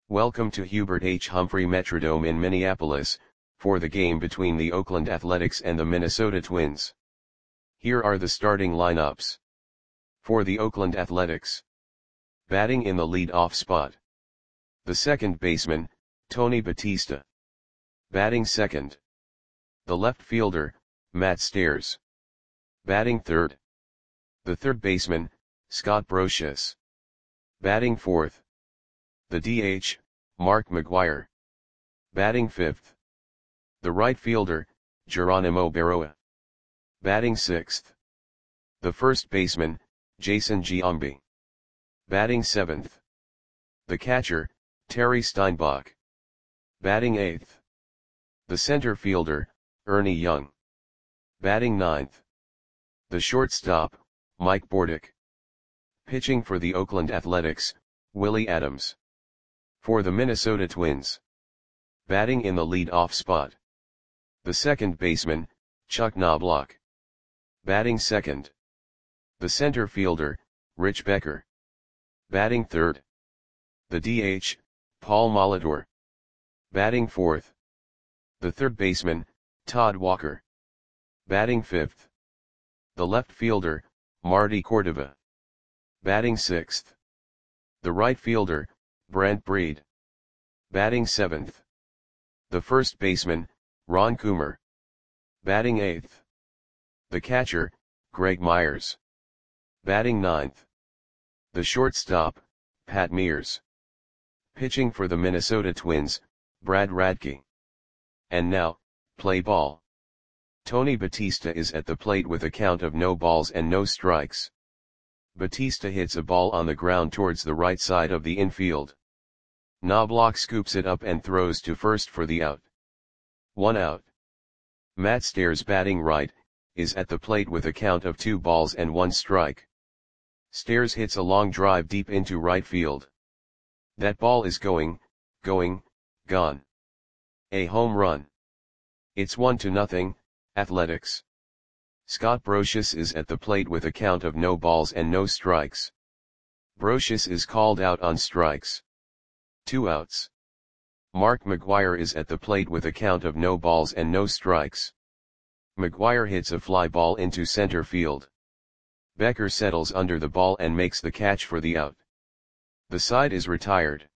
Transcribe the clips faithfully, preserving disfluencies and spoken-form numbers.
Welcome to Hubert H. Humphrey Metrodome in Minneapolis, for the game between the Oakland Athletics and the Minnesota Twins. Here are the starting lineups. For the Oakland Athletics. Batting in the lead-off spot. The second baseman, Tony Batista. Batting second. The left fielder, Matt Stairs. Batting third. The third baseman, Scott Brosius. Batting fourth. The D H, Mark McGwire. Batting fifth. The right fielder, Geronimo Berroa. Batting sixth. The first baseman, Jason Giambi. Batting seventh. The catcher, Terry Steinbach. Batting eighth. The center fielder, Ernie Young. Batting ninth. The shortstop, Mike Bordick. Pitching for the Oakland Athletics, Willie Adams. For the Minnesota Twins. Batting in the lead-off spot. The second baseman, Chuck Knobloch. Batting second. The center fielder, Rich Becker. Batting third. The D H, Paul Molitor. Batting fourth. The third baseman, Todd Walker. Batting fifth. The left fielder, Marty Cordova. Batting sixth. The right fielder, Brent Breed. Batting seventh. The first baseman, Ron Coomer. Batting eighth. The catcher, Greg Myers. Batting ninth. The shortstop, Pat Mears. Pitching for the Minnesota Twins, Brad Radke. And now, play ball. Tony Batista is at the plate with a count of no balls and no strikes. Batista hits a ball on the ground towards the right side of the infield. Knobloch scoops it up and throws to first for the out. One out. Matt Stairs, batting right, is at the plate with a count of two balls and one strike. Stairs hits a long drive deep into right field. That ball is going, going, gone. A home run. It's one to nothing, Athletics. Scott Brosius is at the plate with a count of no balls and no strikes. Brosius is called out on strikes. Two outs. Mark McGwire is at the plate with a count of no balls and no strikes. McGwire hits a fly ball into center field. Becker settles under the ball and makes the catch for the out. The side is retired.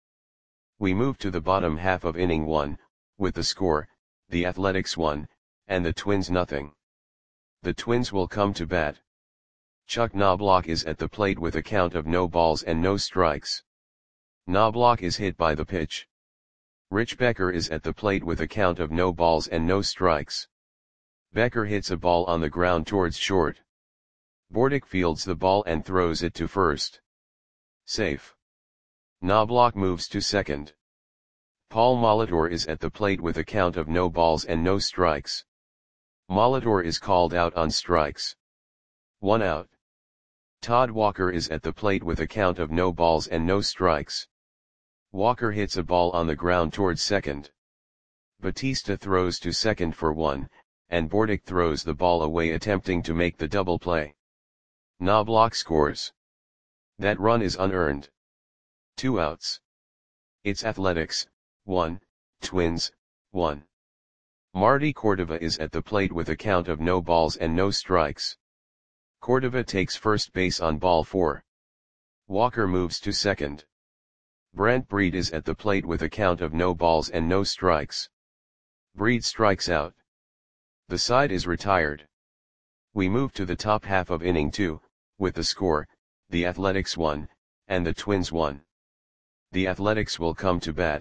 We move to the bottom half of inning one, with the score, the Athletics one, and the Twins nothing. The Twins will come to bat. Chuck Knobloch is at the plate with a count of no balls and no strikes. Knobloch is hit by the pitch. Rich Becker is at the plate with a count of no balls and no strikes. Becker hits a ball on the ground towards short. Bordick fields the ball and throws it to first. Safe. Knobloch moves to second. Paul Molitor is at the plate with a count of no balls and no strikes. Molitor is called out on strikes. One out. Todd Walker is at the plate with a count of no balls and no strikes. Walker hits a ball on the ground towards second. Batista throws to second for one, and Bordick throws the ball away attempting to make the double play. Knobloch scores. That run is unearned. Two outs. It's Athletics, one, Twins, one. Marty Cordova is at the plate with a count of no balls and no strikes. Cordova takes first base on ball four. Walker moves to second. Brent Breed is at the plate with a count of no balls and no strikes. Breed strikes out. The side is retired. We move to the top half of inning two, with the score, the Athletics one, and the Twins one. The Athletics will come to bat.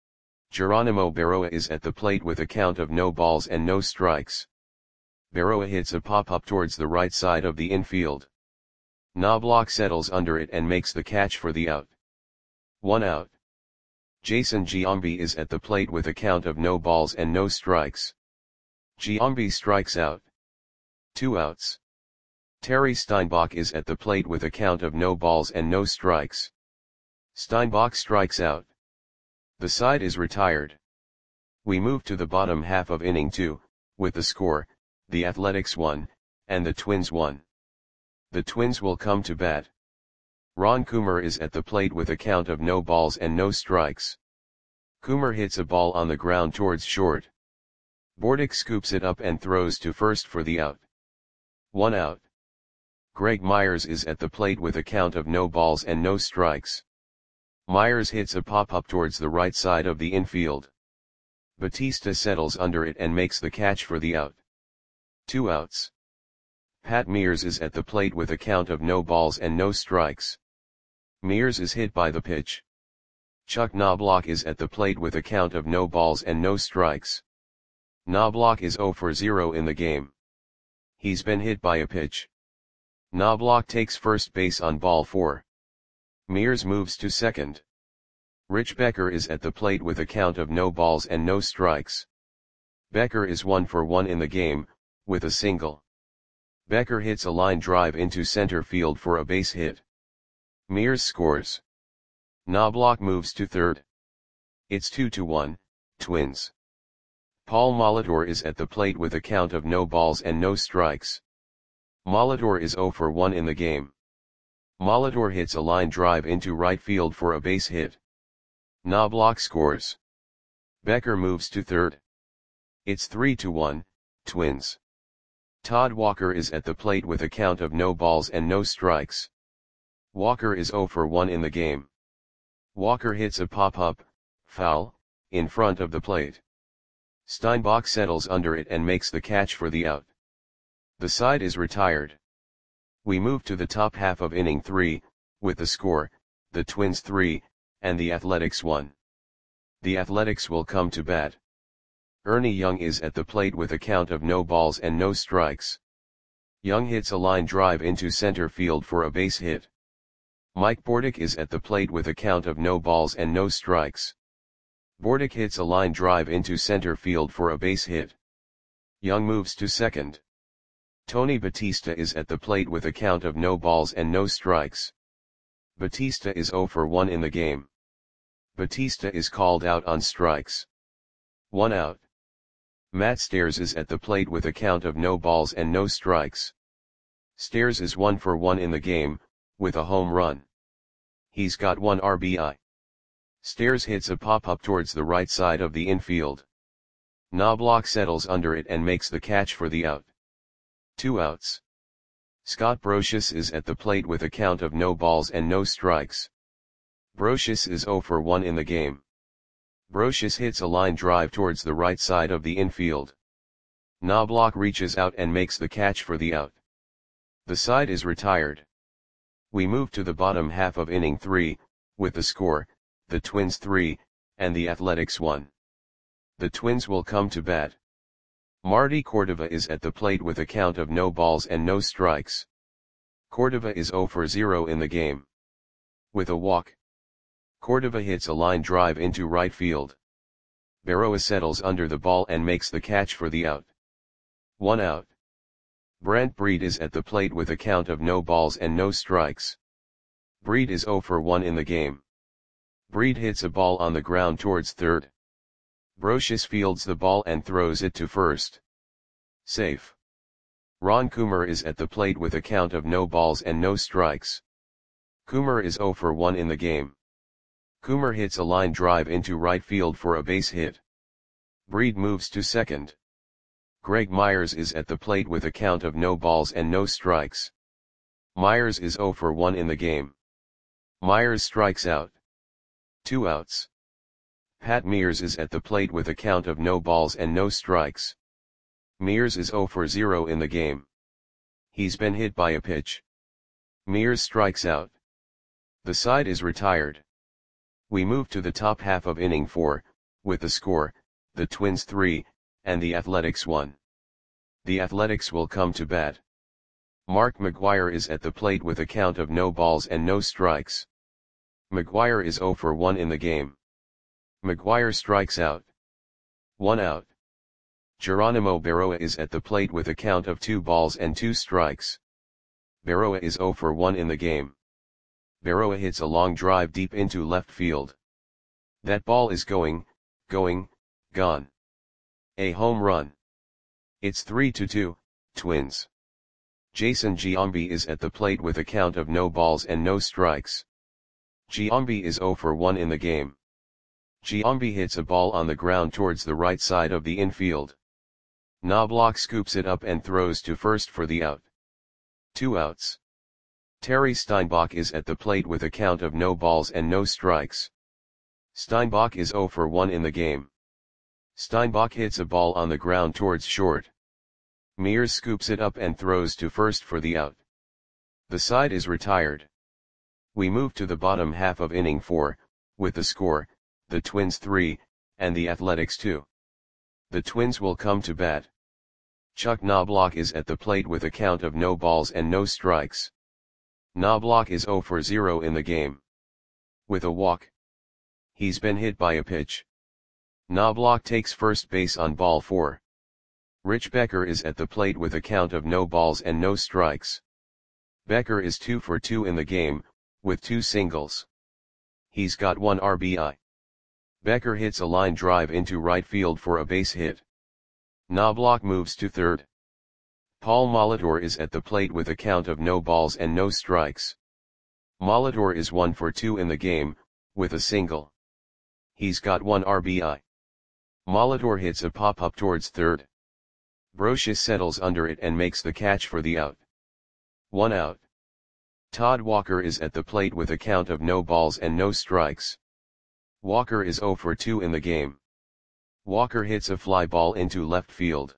Geronimo Berroa is at the plate with a count of no balls and no strikes. Berroa hits a pop-up towards the right side of the infield. Knobloch settles under it and makes the catch for the out. One out. Jason Giambi is at the plate with a count of no balls and no strikes. Giambi strikes out. Two outs. Terry Steinbach is at the plate with a count of no balls and no strikes. Steinbach strikes out. The side is retired. We move to the bottom half of inning two, with the score, the Athletics one, and the Twins one. The Twins will come to bat. Ron Coomer is at the plate with a count of no balls and no strikes. Coomer hits a ball on the ground towards short. Bordick scoops it up and throws to first for the out. One out. Greg Myers is at the plate with a count of no balls and no strikes. Myers hits a pop-up towards the right side of the infield. Batista settles under it and makes the catch for the out. Two outs. Pat Mears is at the plate with a count of no balls and no strikes. Mears is hit by the pitch. Chuck Knobloch is at the plate with a count of no balls and no strikes. Knobloch is zero for zero in the game. He's been hit by a pitch. Knobloch takes first base on ball four. Mears moves to second. Rich Becker is at the plate with a count of no balls and no strikes. Becker is one for one in the game, with a single. Becker hits a line drive into center field for a base hit. Mears scores. Knobloch moves to third. It's two to one, Twins. Paul Molitor is at the plate with a count of no balls and no strikes. Molitor is zero for one in the game. Molitor hits a line drive into right field for a base hit. Knobloch scores. Becker moves to third. It's three to one, Twins. Todd Walker is at the plate with a count of no balls and no strikes. Walker is zero for one in the game. Walker hits a pop-up, foul, in front of the plate. Steinbach settles under it and makes the catch for the out. The side is retired. We move to the top half of inning three, with the score, the Twins three, and the Athletics one. The Athletics will come to bat. Ernie Young is at the plate with a count of no balls and no strikes. Young hits a line drive into center field for a base hit. Mike Bordick is at the plate with a count of no balls and no strikes. Bordick hits a line drive into center field for a base hit. Young moves to second. Tony Batista is at the plate with a count of no balls and no strikes. Batista is zero for one in the game. Batista is called out on strikes. One out. Matt Stairs is at the plate with a count of no balls and no strikes. Stairs is one for one in the game, with a home run. He's got one R B I. Stairs hits a pop-up towards the right side of the infield. Knobloch settles under it and makes the catch for the out. Two outs. Scott Brocious is at the plate with a count of no balls and no strikes. Brocious is zero for one in the game. Brocious hits a line drive towards the right side of the infield. Knobloch reaches out and makes the catch for the out. The side is retired. We move to the bottom half of inning three, with the score, the Twins three, and the Athletics one. The Twins will come to bat. Marty Cordova is at the plate with a count of no balls and no strikes. Cordova is zero for zero in the game. With a walk. Cordova hits a line drive into right field. Berroa settles under the ball and makes the catch for the out. One out. Brent Breed is at the plate with a count of no balls and no strikes. Breed is zero for one in the game. Breed hits a ball on the ground towards third. Brocious fields the ball and throws it to first. Safe. Ron Coomer is at the plate with a count of no balls and no strikes. Coomer is zero for one in the game. Coomer hits a line drive into right field for a base hit. Breed moves to second. Greg Myers is at the plate with a count of no balls and no strikes. Myers is zero for one in the game. Myers strikes out. Two outs. Pat Mears is at the plate with a count of no balls and no strikes. Mears is zero for zero in the game. He's been hit by a pitch. Mears strikes out. The side is retired. We move to the top half of inning four, with the score, the Twins three, and the Athletics one. The Athletics will come to bat. Mark McGwire is at the plate with a count of no balls and no strikes. McGwire is zero for one in the game. McGwire strikes out. One out. Geronimo Berroa is at the plate with a count of two balls and two strikes. Berroa is zero for one in the game. Berroa hits a long drive deep into left field. That ball is going, going, gone. A home run. It's three to two, Twins. Jason Giambi is at the plate with a count of no balls and no strikes. Giambi is zero for one in the game. Giambi hits a ball on the ground towards the right side of the infield. Knobloch scoops it up and throws to first for the out. Two outs. Terry Steinbach is at the plate with a count of no balls and no strikes. Steinbach is zero for one in the game. Steinbach hits a ball on the ground towards short. Mears scoops it up and throws to first for the out. The side is retired. We move to the bottom half of inning four, with the score, the Twins three, and the Athletics two. The Twins will come to bat. Chuck Knobloch is at the plate with a count of no balls and no strikes. Knobloch is zero for zero in the game. With a walk. He's been hit by a pitch. Knobloch takes first base on ball four. Rich Becker is at the plate with a count of no balls and no strikes. Becker is two for two in the game, with two singles. He's got one R B I. Becker hits a line drive into right field for a base hit. Knobloch moves to third. Paul Molitor is at the plate with a count of no balls and no strikes. Molitor is one for two in the game, with a single. He's got one R B I. Molitor hits a pop-up towards third. Brocious settles under it and makes the catch for the out. One out. Todd Walker is at the plate with a count of no balls and no strikes. Walker is zero for two in the game. Walker hits a fly ball into left field.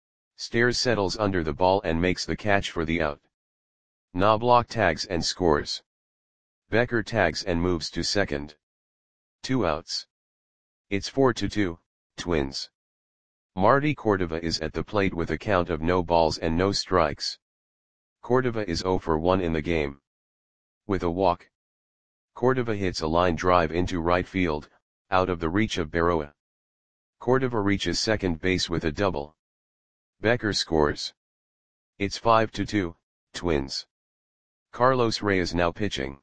Stairs settles under the ball and makes the catch for the out. Knobloch tags and scores. Becker tags and moves to second. Two outs. It's four to two, Twins. Marty Cordova is at the plate with a count of no balls and no strikes. Cordova is zero for one in the game. With a walk. Cordova hits a line drive into right field, out of the reach of Berroa. Cordova reaches second base with a double. Becker scores. It's five to two, Twins. Carlos Reyes now pitching.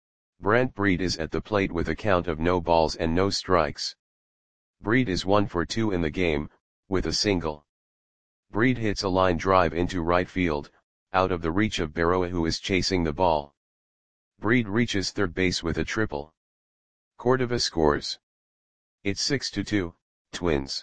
Brent Breed is at the plate with a count of no balls and no strikes. Breed is one for two in the game, with a single. Breed hits a line drive into right field, out of the reach of Berroa who is chasing the ball. Breed reaches third base with a triple. Cordova scores. It's six to two, Twins.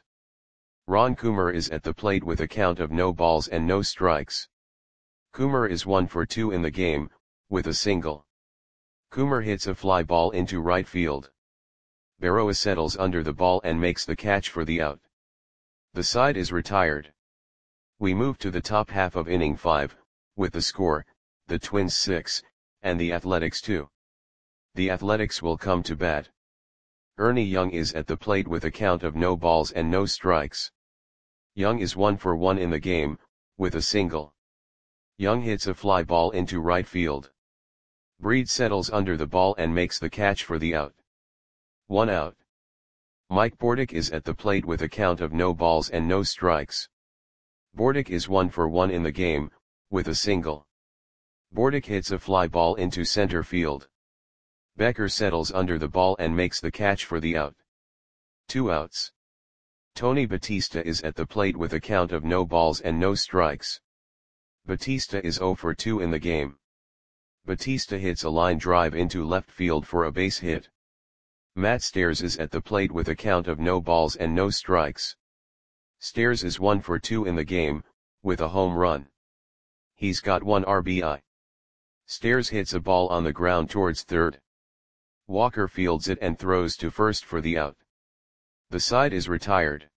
Ron Coomer is at the plate with a count of no balls and no strikes. Coomer is one for two in the game, with a single. Coomer hits a fly ball into right field. Berroa settles under the ball and makes the catch for the out. The side is retired. We move to the top half of inning five, with the score, the Twins six, and the Athletics two. The Athletics will come to bat. Ernie Young is at the plate with a count of no balls and no strikes. Young is one for one in the game, with a single. Young hits a fly ball into right field. Breed settles under the ball and makes the catch for the out. One out. Mike Bordick is at the plate with a count of no balls and no strikes. Bordick is one for one in the game, with a single. Bordick hits a fly ball into center field. Becker settles under the ball and makes the catch for the out. Two outs. Tony Batista is at the plate with a count of no balls and no strikes. Batista is zero for two in the game. Batista hits a line drive into left field for a base hit. Matt Stairs is at the plate with a count of no balls and no strikes. Stairs is one for two in the game, with a home run. He's got one R B I. Stairs hits a ball on the ground towards third. Walker fields it and throws to first for the out. The side is retired.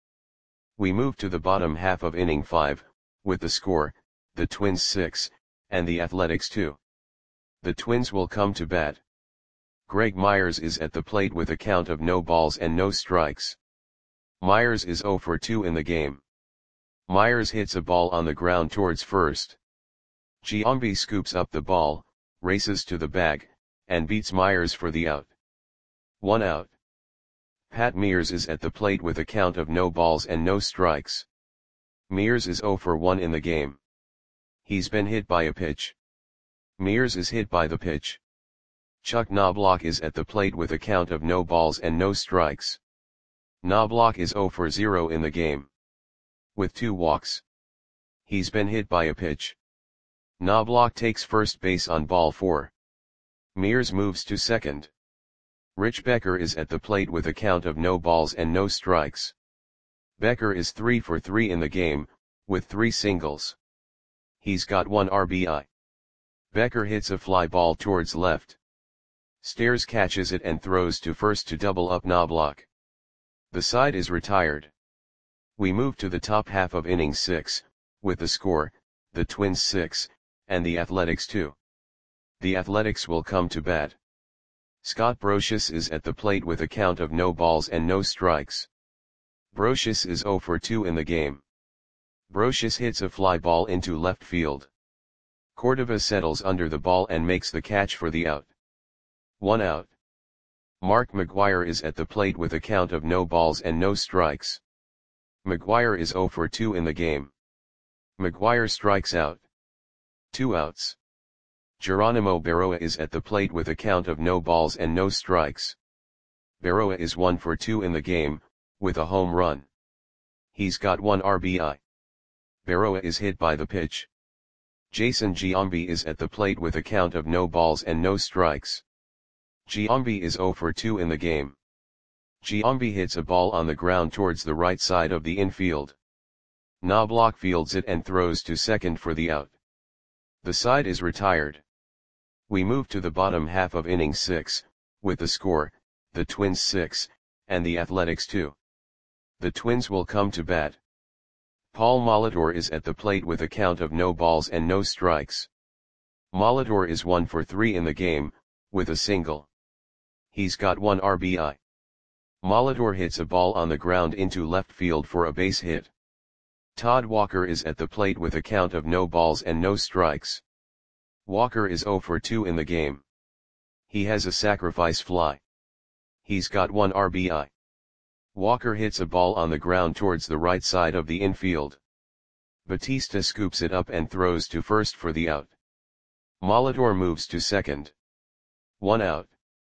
We move to the bottom half of inning five, with the score, the Twins six, and the Athletics two. The Twins will come to bat. Greg Myers is at the plate with a count of no balls and no strikes. Myers is zero for two in the game. Myers hits a ball on the ground towards first. Giambi scoops up the ball, races to the bag, and beats Myers for the out. One out. Pat Mears is at the plate with a count of no balls and no strikes. Mears is zero for one in the game. He's been hit by a pitch. Mears is hit by the pitch. Chuck Knobloch is at the plate with a count of no balls and no strikes. Knobloch is zero for zero in the game. With two walks. He's been hit by a pitch. Knobloch takes first base on ball four. Mears moves to second. Rich Becker is at the plate with a count of no balls and no strikes. Becker is three for three in the game, with three singles. He's got one R B I. Becker hits a fly ball towards left. Stairs catches it and throws to first to double up Knobloch. The side is retired. We move to the top half of inning six, with the score, the Twins six, and the Athletics two. The Athletics will come to bat. Scott Brosius is at the plate with a count of no balls and no strikes. Brosius is zero for two in the game. Brosius hits a fly ball into left field. Cordova settles under the ball and makes the catch for the out. One out. Mark McGwire is at the plate with a count of no balls and no strikes. McGwire is zero for two in the game. McGwire strikes out. Two outs. Geronimo Berroa is at the plate with a count of no balls and no strikes. Berroa is one for two in the game, with a home run. He's got one R B I. Berroa is hit by the pitch. Jason Giambi is at the plate with a count of no balls and no strikes. Giambi is zero for two in the game. Giambi hits a ball on the ground towards the right side of the infield. Knobloch fields it and throws to second for the out. The side is retired. We move to the bottom half of inning six, with the score, the Twins six, and the Athletics two. The Twins will come to bat. Paul Molitor is at the plate with a count of no balls and no strikes. Molitor is one for three in the game, with a single. He's got one R B I. Molitor hits a ball on the ground into left field for a base hit. Todd Walker is at the plate with a count of no balls and no strikes. Walker is zero for two in the game. He has a sacrifice fly. He's got one R B I. Walker hits a ball on the ground towards the right side of the infield. Batista scoops it up and throws to first for the out. Molitor moves to second. One out.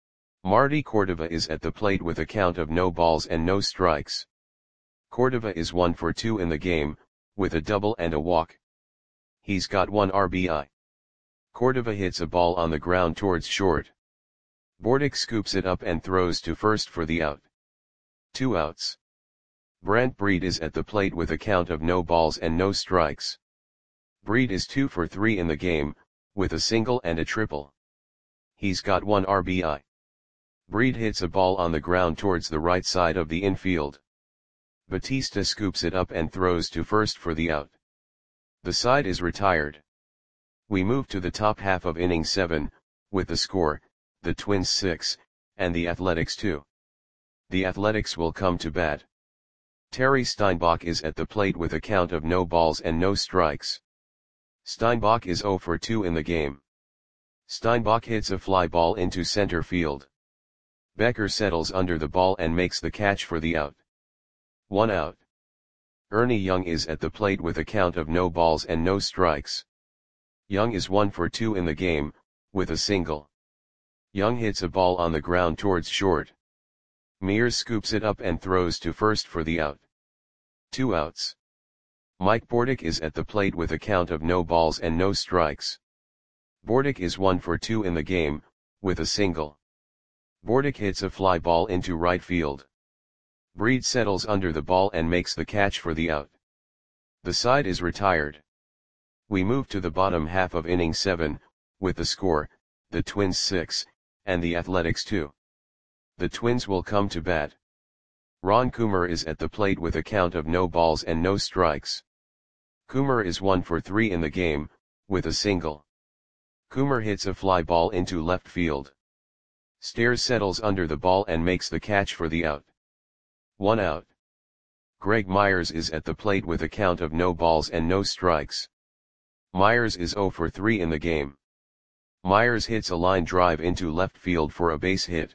Marty Cordova is at the plate with a count of no balls and no strikes. Cordova is one for two in the game, with a double and a walk. He's got one R B I. Cordova hits a ball on the ground towards short. Bordick scoops it up and throws to first for the out. Two outs. Brent Breed is at the plate with a count of no balls and no strikes. Breed is two for three in the game, with a single and a triple. He's got one R B I. Breed hits a ball on the ground towards the right side of the infield. Batista scoops it up and throws to first for the out. The side is retired. We move to the top half of inning seven, with the score, the Twins six, and the Athletics two. The Athletics will come to bat. Terry Steinbach is at the plate with a count of no balls and no strikes. Steinbach is zero for two in the game. Steinbach hits a fly ball into center field. Becker settles under the ball and makes the catch for the out. One out. Ernie Young is at the plate with a count of no balls and no strikes. Young is one for two in the game, with a single. Young hits a ball on the ground towards short. Mears scoops it up and throws to first for the out. Two outs. Mike Bordick is at the plate with a count of no balls and no strikes. Bordick is one for two in the game, with a single. Bordick hits a fly ball into right field. Breed settles under the ball and makes the catch for the out. The side is retired. We move to the bottom half of inning seven, with the score, the Twins six, and the Athletics two. The Twins will come to bat. Ron Coomer is at the plate with a count of no balls and no strikes. Coomer is one for three in the game, with a single. Coomer hits a fly ball into left field. Stairs settles under the ball and makes the catch for the out. One out. Greg Myers is at the plate with a count of no balls and no strikes. Myers is zero for three in the game. Myers hits a line drive into left field for a base hit.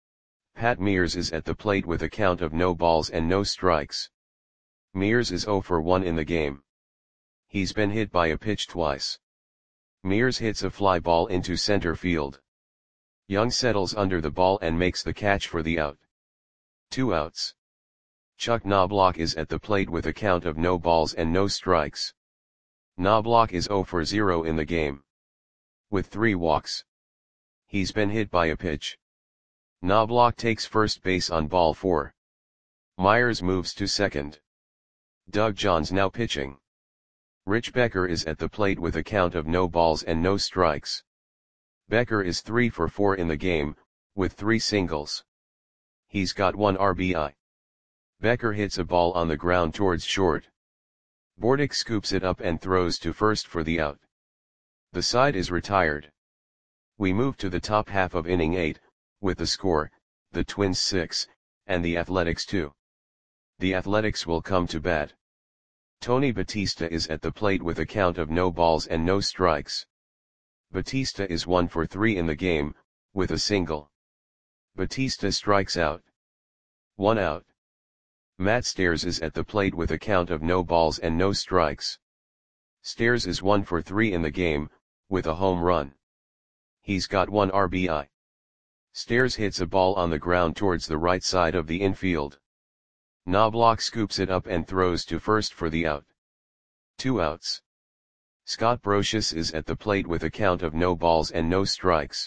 Pat Mears is at the plate with a count of no balls and no strikes. Mears is zero for one in the game. He's been hit by a pitch twice. Mears hits a fly ball into center field. Young settles under the ball and makes the catch for the out. Two outs. Chuck Knobloch is at the plate with a count of no balls and no strikes. Knobloch is zero for zero in the game, with three walks. He's been hit by a pitch. Knobloch takes first base on ball four. Myers moves to second. Doug Johns now pitching. Rich Becker is at the plate with a count of no balls and no strikes. Becker is three for four in the game, with three singles. He's got one R B I. Becker hits a ball on the ground towards short. Bordick scoops it up and throws to first for the out. The side is retired. We move to the top half of inning eight, with the score, the Twins six, and the Athletics two. The Athletics will come to bat. Tony Batista is at the plate with a count of no balls and no strikes. Batista is one for three in the game, with a single. Batista strikes out. One out. Matt Stairs is at the plate with a count of no balls and no strikes. Stairs is one for three in the game, with a home run. He's got one R B I. Stairs hits a ball on the ground towards the right side of the infield. Knobloch scoops it up and throws to first for the out. Two outs. Scott Brosius is at the plate with a count of no balls and no strikes.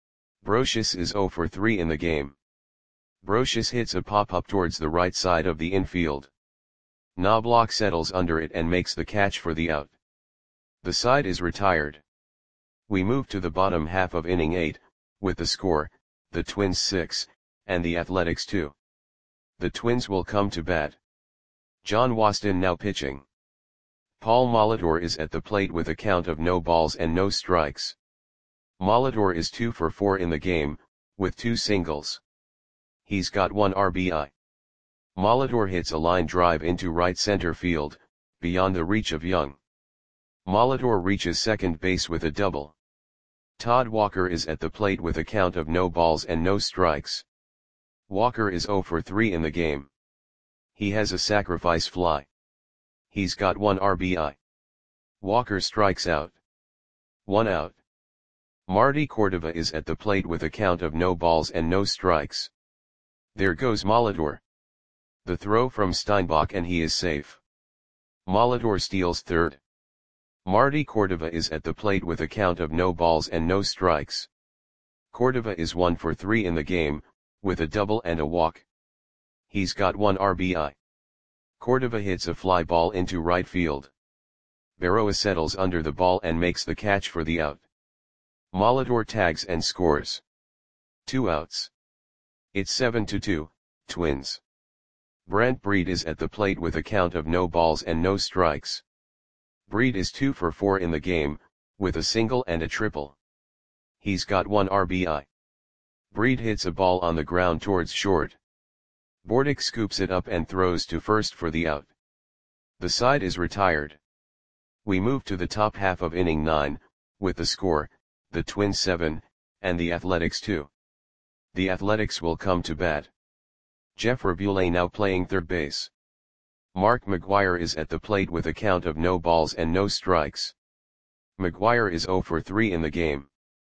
Brosius is zero for three in the game. Brosius hits a pop-up towards the right side of the infield. Knobloch settles under it and makes the catch for the out. The side is retired. We move to the bottom half of inning eight, with the score, the Twins six, and the Athletics two. The Twins will come to bat. John Waston now pitching. Paul Molitor is at the plate with a count of no balls and no strikes. Molitor is two for four in the game, with two singles. He's got one R B I. Molitor hits a line drive into right center field, beyond the reach of Young. Molitor reaches second base with a double. Todd Walker is at the plate with a count of no balls and no strikes. Walker is zero for three in the game. He has a sacrifice fly. He's got one R B I. Walker strikes out. One out. Marty Cordova is at the plate with a count of no balls and no strikes. There goes Molitor. The throw from Steinbach and he is safe. Molitor steals third. Marty Cordova is at the plate with a count of no balls and no strikes. Cordova is one for three in the game, with a double and a walk. He's got one R B I. Cordova hits a fly ball into right field. Berroa settles under the ball and makes the catch for the out. Molitor tags and scores. Two outs. It's seven to two, Twins. Brent Breed is at the plate with a count of no balls and no strikes. Breed is two for four in the game, with a single and a triple. He's got one R B I. Breed hits a ball on the ground towards short. Bordick scoops it up and throws to first for the out. The side is retired. We move to the top half of inning nine, with the score, the Twins seven, and the Athletics two. The Athletics will come to bat. Jeff Rabule now playing third base. Mark McGuire is at the plate with a count of no balls and no strikes. McGuire is zero for three in the game.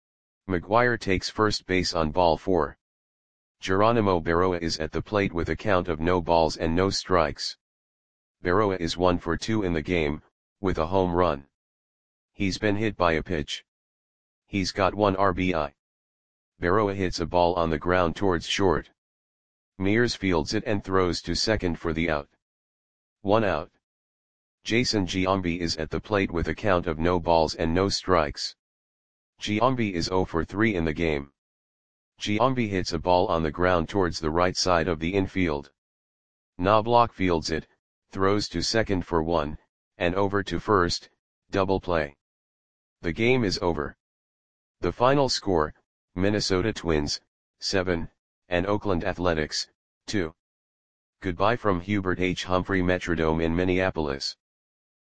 McGuire takes first base on ball four. Geronimo Berroa is at the plate with a count of no balls and no strikes. Berroa is one for two in the game, with a home run. He's been hit by a pitch. He's got one R B I. Berroa hits a ball on the ground towards short. Mears fields it and throws to second for the out. One out. Jason Giambi is at the plate with a count of no balls and no strikes. Giambi is zero for three in the game. Giambi hits a ball on the ground towards the right side of the infield. Knobloch fields it, throws to second for one, and over to first, double play. The game is over. The final score, Minnesota Twins, seven, and Oakland Athletics, two. Goodbye from Hubert H. Humphrey Metrodome in Minneapolis.